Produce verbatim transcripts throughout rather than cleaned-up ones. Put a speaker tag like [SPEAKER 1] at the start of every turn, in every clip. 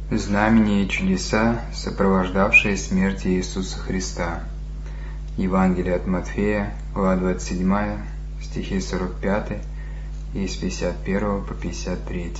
[SPEAKER 1] Знамения и чудеса, сопровождавшие смерть Иисуса Христа. Евангелие от Матфея, глава двадцать семь, стихи сорок пять и с пятьдесят первого по пятьдесят три.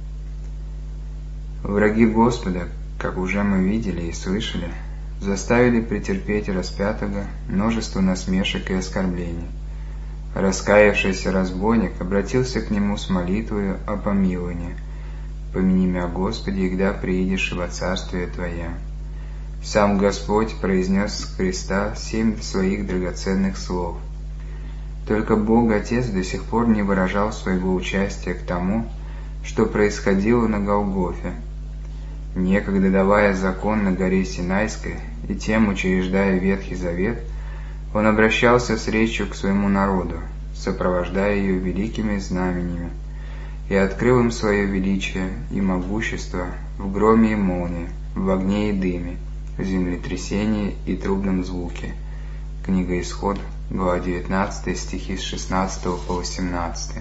[SPEAKER 1] Враги Господа, как уже мы видели и слышали, заставили претерпеть распятого множество насмешек и оскорблений. Раскаявшийся разбойник обратился к нему с молитвою о помиловании: «Помяни меня, Господи, когда приидешь во Царствие Твое». Сам Господь произнес с креста семь своих драгоценных слов. Только Бог Отец до сих пор не выражал своего участия к тому, что происходило на Голгофе. Некогда давая закон на горе Синайской и тем учреждая Ветхий Завет, Он обращался с речью к своему народу, сопровождая ее великими знамениями, и открыл им свое величие и могущество в громе и молнии, в огне и дыме, в землетрясении и трубном звуке. Книга Исход, глава девятнадцатая, стихи с шестнадцатого по восемнадцатый.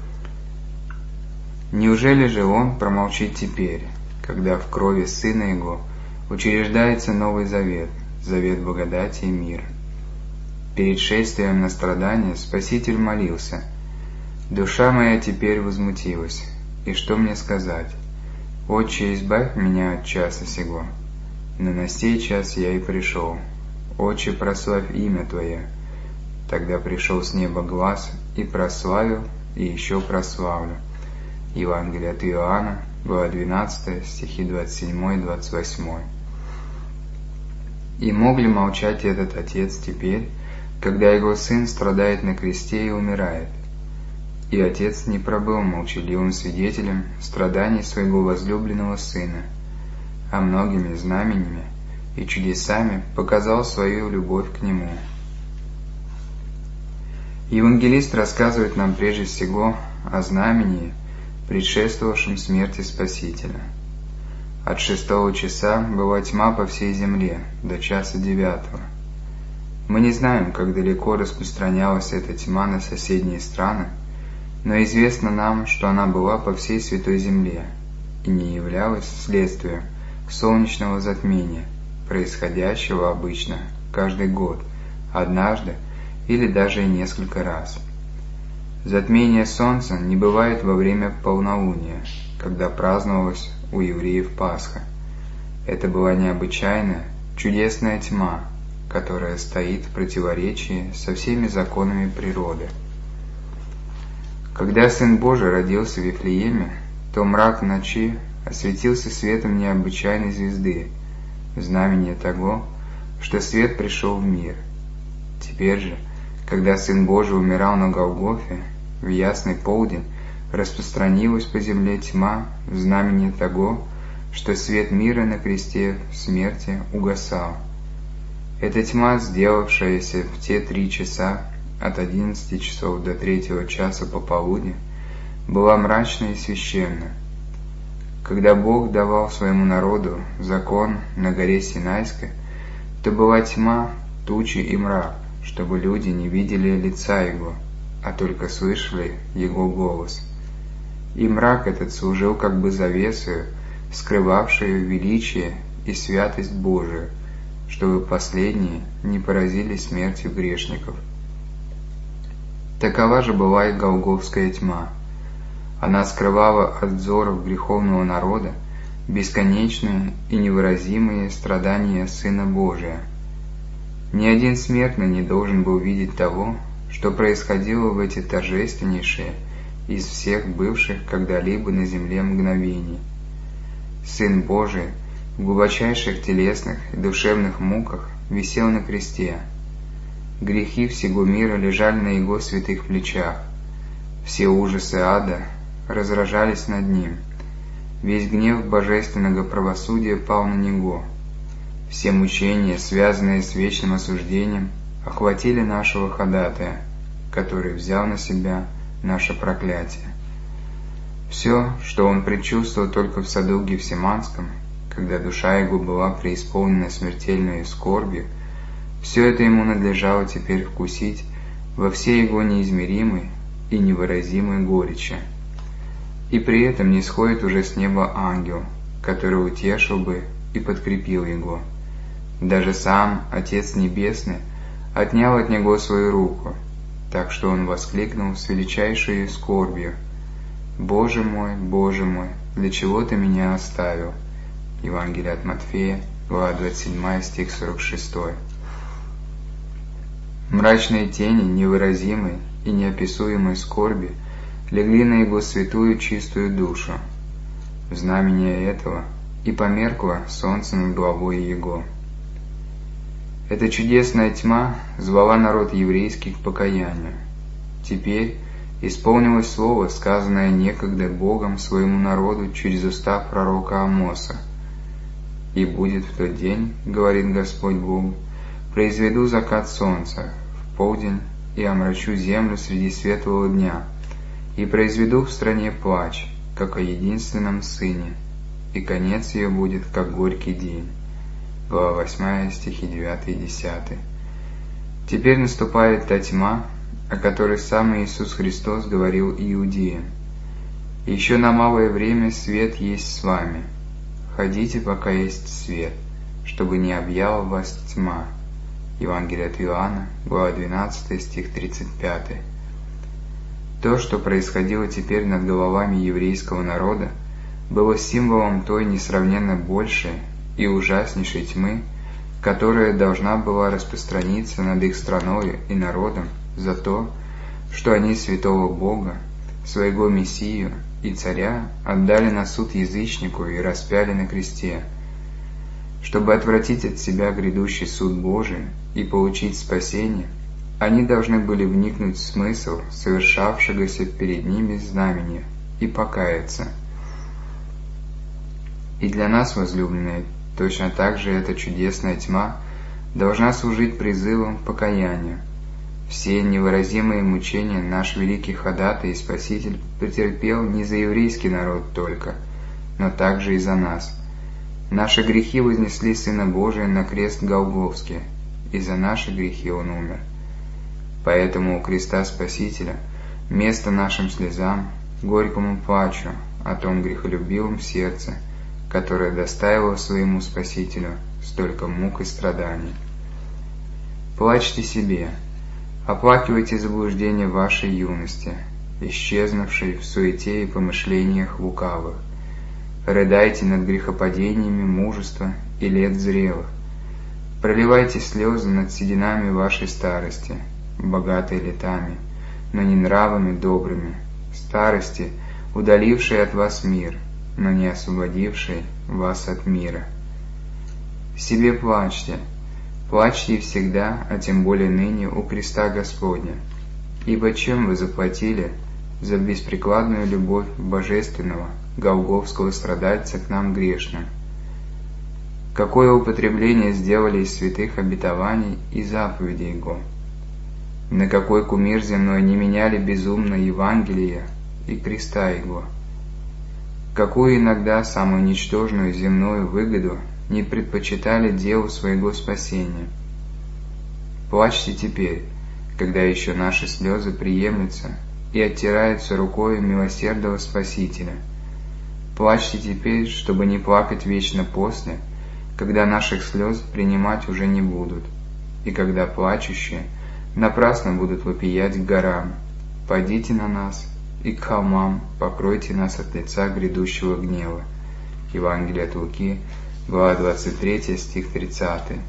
[SPEAKER 1] Неужели же Он промолчит теперь, когда в крови Сына Его учреждается Новый Завет, завет благодати и мира? Перед шествием на страдания Спаситель молился: «Душа моя теперь возмутилась, и что мне сказать? Отче, избавь меня от часа сего. Но на сей час я и пришел. Отче, прославь имя Твое». Тогда пришел с неба глас, и прославил, и еще прославлю. Евангелие от Иоанна, глава двенадцатая, стихи двадцать семь и двадцать восемь. И мог ли молчать этот Отец теперь, когда Его Сын страдает на кресте и умирает? И Отец не пробыл молчаливым свидетелем страданий своего возлюбленного Сына, а многими знамениями и чудесами показал свою любовь к Нему. Евангелист рассказывает нам прежде всего о знамении, предшествовавшем смерти Спасителя. От шестого часа была тьма по всей земле до часа девятого. Мы не знаем, как далеко распространялась эта тьма на соседние страны, но известно нам, что она была по всей Святой Земле и не являлась следствием солнечного затмения, происходящего обычно каждый год, однажды или даже и несколько раз. Затмение Солнца не бывает во время полнолуния, когда праздновалась у евреев Пасха. Это была необычайная, чудесная тьма, которая стоит в противоречии со всеми законами природы. Когда Сын Божий родился в Вифлееме, то мрак ночи осветился светом необычайной звезды, знамение того, что свет пришел в мир. Теперь же, когда Сын Божий умирал на Голгофе, в ясный полдень распространилась по земле тьма в знамение того, что свет мира на кресте смерти угасал. Эта тьма, сделавшаяся в те три часа, от одиннадцати часов до третьего часа пополудни, была мрачна и священна. Когда Бог давал своему народу закон на горе Синайской, то была тьма, тучи и мрак, чтобы люди не видели лица Его, а только слышали Его голос. И мрак этот служил как бы завесою, скрывавшей величие и святость Божию, чтобы последние не поразили смертью грешников. Такова же была и голгофская тьма. Она скрывала от взоров греховного народа бесконечные и невыразимые страдания Сына Божия. Ни один смертный не должен был видеть того, что происходило в эти торжественнейшие из всех бывших когда-либо на земле мгновений. Сын Божий в глубочайших телесных и душевных муках висел на кресте. Грехи всего мира лежали на Его святых плечах. Все ужасы ада разражались над Ним. Весь гнев божественного правосудия пал на Него. Все мучения, связанные с вечным осуждением, охватили нашего ходатая, который взял на себя наше проклятие. Все, что Он предчувствовал только в саду Гефсиманском, когда душа Его была преисполнена смертельной скорбью, все это Ему надлежало теперь вкусить во всей Его неизмеримой и невыразимой горечи. И при этом нисходит уже с неба ангел, который утешил бы и подкрепил его. Даже сам Отец Небесный отнял от него свою руку, так что он воскликнул с величайшей скорбью: «Боже мой, Боже мой, для чего ты меня оставил?» Евангелие от Матфея, глава двадцать семь, стих сорок шесть. Мрачные тени невыразимой и неописуемой скорби легли на его святую чистую душу. В знамение этого и померкло солнце над головой его. Эта чудесная тьма звала народ еврейский к покаянию. Теперь исполнилось слово, сказанное некогда Богом своему народу через уста пророка Амоса. «И будет в тот день, — говорит Господь Бог, — произведу закат солнца в полдень и омрачу землю среди светлого дня, и произведу в стране плач, как о единственном сыне, и конец ее будет, как горький день». Глава восьмая, стихи девятый и десятый. Теперь наступает та тьма, о которой сам Иисус Христос говорил иудеям: «Еще на малое время свет есть с вами. Ходите, пока есть свет, чтобы не объяла вас тьма». Евангелие от Иоанна, глава двенадцатая, стих тридцать пятый. То, что происходило теперь над головами еврейского народа, было символом той несравненно большей и ужаснейшей тьмы, которая должна была распространиться над их страной и народом за то, что они святого Бога, своего Мессию и Царя отдали на суд язычнику и распяли на кресте. Чтобы отвратить от себя грядущий суд Божий и получить спасение, они должны были вникнуть в смысл совершавшегося перед ними знамения и покаяться. И для нас, возлюбленные, точно так же эта чудесная тьма должна служить призывом к покаянию. Все невыразимые мучения наш великий ходатай и Спаситель претерпел не за еврейский народ только, но также и за нас. Наши грехи вознесли Сына Божия на крест Голгофский, и за наши грехи Он умер. Поэтому у креста Спасителя место нашим слезам, горькому плачу о том грехолюбивом сердце, которое доставило своему Спасителю столько мук и страданий. Плачьте себе, оплакивайте заблуждения вашей юности, исчезнувшей в суете и помышлениях лукавых. Рыдайте над грехопадениями мужества и лет зрелых. Проливайте слезы над сединами вашей старости, богатой летами, но не нравами добрыми, старости, удалившей от вас мир, но не освободившей вас от мира. Себе плачьте, плачьте и всегда, а тем более ныне у креста Господня, ибо чем вы заплатили за беспрекладную любовь божественного, голгофского страдальца к нам грешным? Какое употребление сделали из святых обетований и заповедей Его? На какой кумир земной не меняли безумно Евангелия и креста Его? Какую иногда самую ничтожную земную выгоду не предпочитали делу своего спасения? Плачьте теперь, когда еще наши слезы приемлются и оттираются рукой милосердного Спасителя. Плачьте теперь, чтобы не плакать вечно после, когда наших слез принимать уже не будут, и когда плачущие напрасно будут вопиять к горам: «Падите на нас», и к холмам: «Покройте нас от лица грядущего гнева». Евангелие от Луки, глава двадцать третья, стих тридцатый.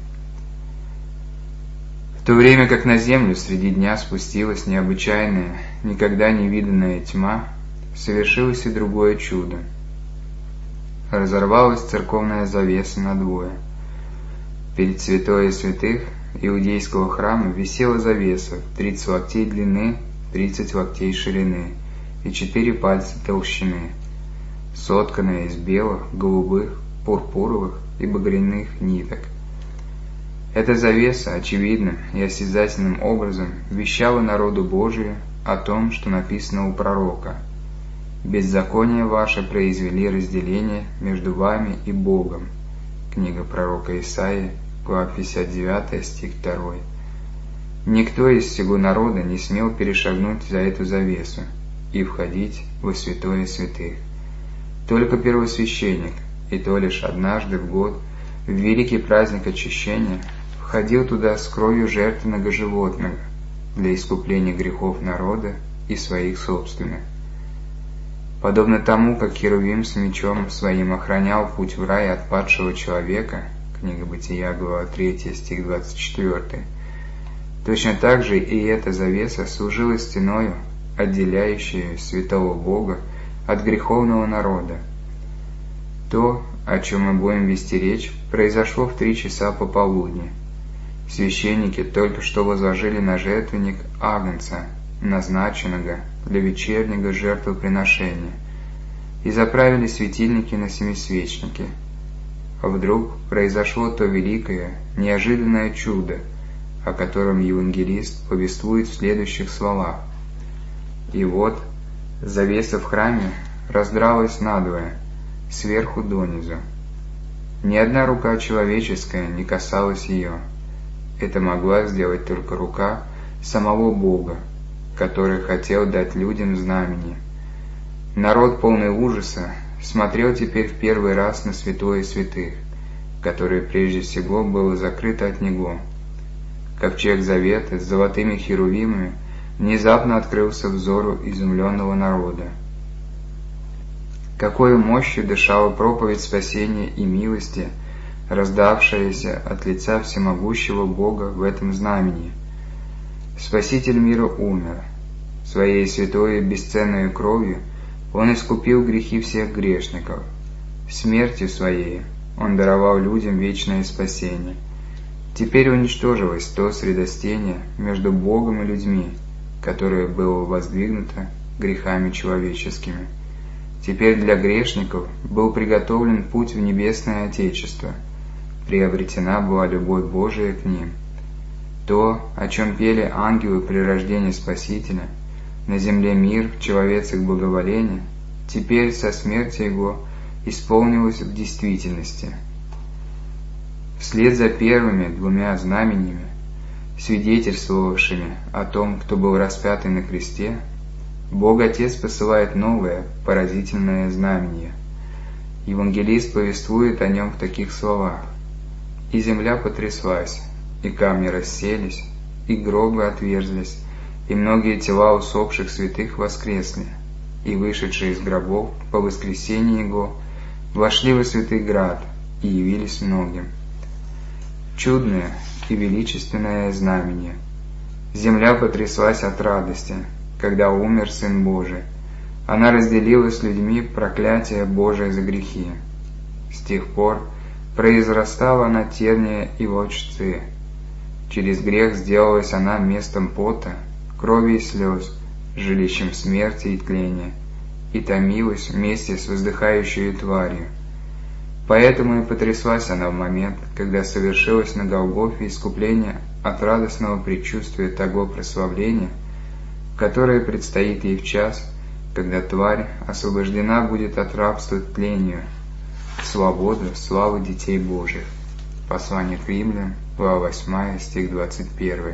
[SPEAKER 1] В то время как на землю среди дня спустилась необычайная, никогда не виданная тьма, совершилось и другое чудо. Разорвалась церковная завеса надвое. Перед святое святых иудейского храма висела завеса в тридцать локтей длины, тридцать локтей ширины и четыре пальца толщины, сотканная из белых, голубых, пурпуровых и багряных ниток. Эта завеса очевидным и осязательным образом вещала народу Божию о том, что написано у пророка: «Беззакония ваши произвели разделение между вами и Богом». Книга пророка Исаии, глава пятьдесят девятая, стих второй. Никто из всего народа не смел перешагнуть за эту завесу и входить во святое святых. Только первосвященник и то лишь однажды в год, в великий праздник очищения, входил туда с кровью жертвенного животного для искупления грехов народа и своих собственных. Подобно тому, как Херувим с мечом своим охранял путь в рай от падшего человека, книга Бытия, глава третья, стих двадцать четвёртый, точно так же и эта завеса служила стеною, отделяющей святого Бога от греховного народа. То, о чем мы будем вести речь, произошло в три часа пополудни. Священники только что возложили на жертвенник агнца, назначенного для вечернего жертвоприношения, и заправили светильники на семисвечники. А вдруг произошло то великое, неожиданное чудо, о котором евангелист повествует в следующих словах. «И вот завеса в храме раздралась надвое, сверху донизу. Ни одна рука человеческая не касалась ее. Это могла сделать только рука самого Бога, который хотел дать людям знамение. Народ, полный ужаса, смотрел теперь в первый раз на святое святых, которое прежде всего было закрыто от него. Ковчег Завета с золотыми херувимами внезапно открылся взору изумленного народа. Какой мощью дышала проповедь спасения и милости, раздавшаяся от лица всемогущего Бога в этом знамени. Спаситель мира умер. Своей святой и бесценной кровью Он искупил грехи всех грешников. Смертью Своей Он даровал людям вечное спасение. Теперь уничтожилось то средостение между Богом и людьми, которое было воздвигнуто грехами человеческими. Теперь для грешников был приготовлен путь в небесное Отечество, приобретена была любовь Божия к ним. То, о чем пели ангелы при рождении Спасителя, на земле мир, человецах благоволение, теперь со смерти Его исполнилось в действительности. Вслед за первыми двумя знамениями, свидетельствовавшими о том, кто был распятый на кресте, Бог Отец посылает новое, поразительное знамение. Евангелист повествует о нем в таких словах: «И земля потряслась, и камни расселись, и гробы отверзлись, и многие тела усопших святых воскресли, и вышедшие из гробов по воскресении Его вошли во святый град и явились многим». Чудное и величественное знамение. Земля потряслась от радости, когда умер Сын Божий. Она разделила с людьми проклятие Божие за грехи. С тех пор произрастала она терния и волчцы. Через грех сделалась она местом пота, крови и слез, жилищем смерти и тления, и томилась вместе с воздыхающей тварью. Поэтому и потряслась она в момент, когда совершилось на Голгофе искупление от радостного предчувствия того прославления, которое предстоит ей в час, когда тварь освобождена будет от рабства к тлению, в свободу славы детей Божьих. Послание к Римлянам, глава восьмая, стих двадцать первый.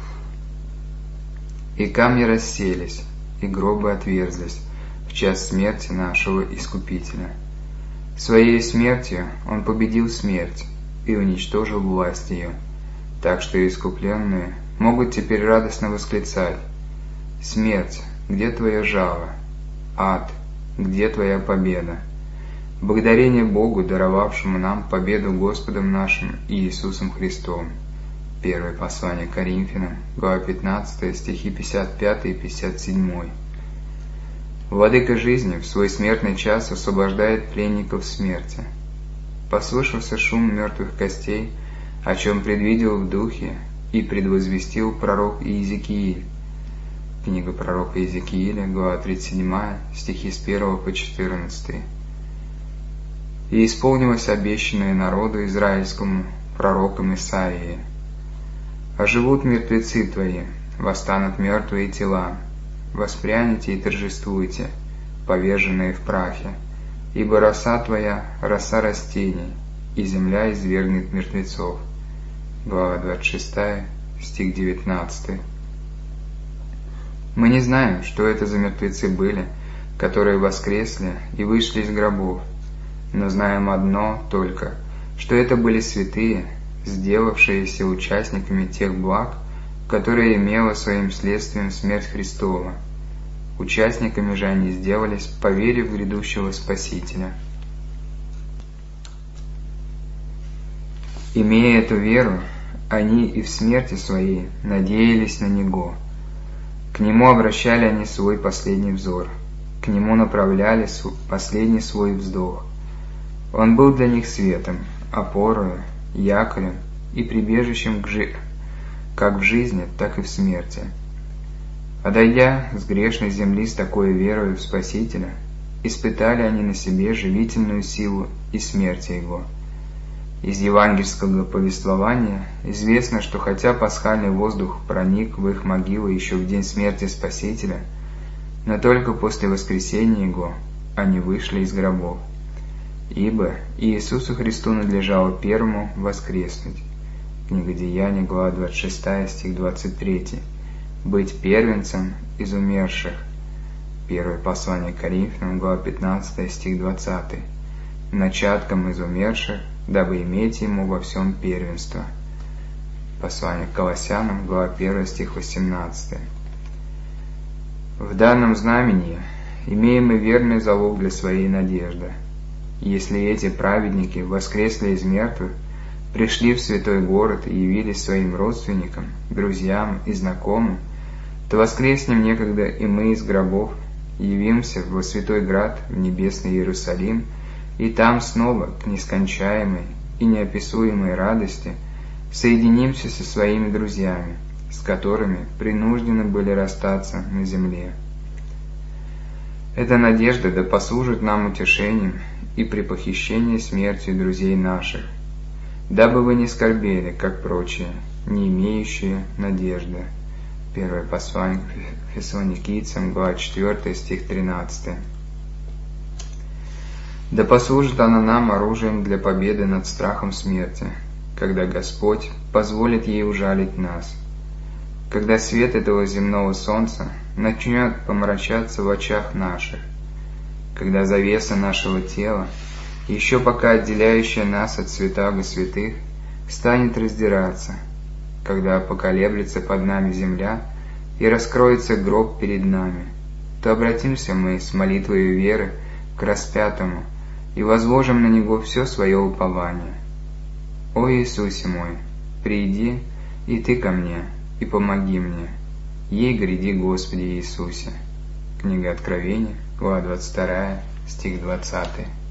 [SPEAKER 1] «И камни расселись, и гробы отверзлись в час смерти нашего Искупителя. Своей смертью Он победил смерть и уничтожил власть ее, так что искупленные могут теперь радостно восклицать: «Смерть, где твоя жало? Ад, где твоя победа?» Благодарение Богу, даровавшему нам победу Господом нашим Иисусом Христом. Первое послание к Коринфянам, глава пятнадцатая, стихи пятьдесят пятый и пятьдесят седьмой. Владыка жизни в свой смертный час освобождает пленников смерти. Послышался шум мертвых костей, о чем предвидел в духе и предвозвестил пророк Иезекииль. Книга пророка Иезекииля, глава тридцать седьмая, стихи с первого по четырнадцатый. «И исполнилось обещанное народу израильскому пророком Исаии: оживут мертвецы твои, восстанут мертвые тела, воспрянете и торжествуйте, поверженные в прахе, ибо роса твоя — роса растений, и земля извергнет мертвецов». Глава двадцать шестая, стих девятнадцатый. Мы не знаем, что это за мертвецы были, которые воскресли и вышли из гробов, но знаем одно только, что это были святые, сделавшиеся участниками тех благ, которые имела своим следствием смерть Христова. Участниками же они сделались по вере в грядущего Спасителя. Имея эту веру, они и в смерти своей надеялись на Него. К Нему обращали они свой последний взор, к Нему направляли последний свой вздох. Он был для них светом, опорою, якорем и прибежищем к жи... как в жизни, так и в смерти. А дойдя с грешной земли с такой верою в Спасителя, испытали они на себе живительную силу и смерти Его. Из евангельского повествования известно, что хотя пасхальный воздух проник в их могилы еще в день смерти Спасителя, но только после воскресения Его они вышли из гробов. Ибо Иисусу Христу надлежало первому воскреснуть. Книга Деяний, глава двадцать шестая, стих двадцать третий. Быть первенцем из умерших. Первое послание к Коринфянам, глава пятнадцатая, стих двадцатый. Начатком из умерших, дабы иметь ему во всем первенство. Послание к Колоссянам, глава первая, стих восемнадцатый. В данном знамении имеем мы верный залог для своей надежды. Если эти праведники воскресли из мертвых, пришли в святой город и явились своим родственникам, друзьям и знакомым, то воскреснем некогда и мы из гробов, явимся во святой град, в небесный Иерусалим, и там снова к нескончаемой и неописуемой радости соединимся со своими друзьями, с которыми принуждены были расстаться на земле. Эта надежда да послужит нам утешением и при похищении смертью друзей наших, дабы вы не скорбели, как прочие, не имеющие надежды. Первое послание к Фессалоникийцам, глава четвёртая, стих тринадцатый. Да послужит она нам оружием для победы над страхом смерти, когда Господь позволит ей ужалить нас, когда свет этого земного солнца начнет помрачаться в очах наших, когда завеса нашего тела, еще пока отделяющая нас от святаго святых, станет раздираться, когда поколеблется под нами земля и раскроется гроб перед нами, то обратимся мы с молитвой веры к распятому и возложим на Него все свое упование. О Иисусе мой, приди и Ты ко мне, и помоги мне. Ей гряди, Господи Иисусе. Книга Откровения, глава двадцать вторая, стих двадцатый.